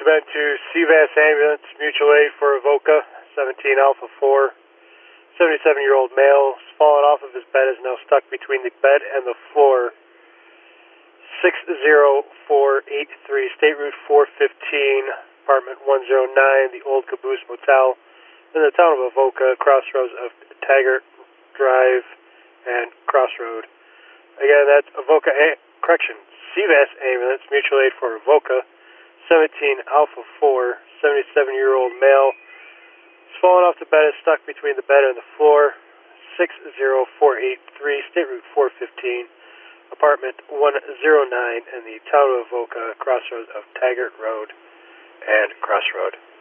Been to CVAS Ambulance, Mutual Aid for Avoca, 17 Alpha 4. 77-year-old male has fallen off of his bed, is now stuck between the bed and the floor. 60483, State Route 415, apartment 109, the Old Caboose Motel, in the town of Avoca, crossroads of Taggart Drive and Crossroad. Again, that's Avoca, CVAS Ambulance, Mutual Aid for Avoca, 17 Alpha 4, 77-year-old male. He's fallen off the bed, is stuck between the bed and the floor. 60483, State Route 415, apartment 109 in the town of Avoca, crossroads of Taggart Road and Crossroad.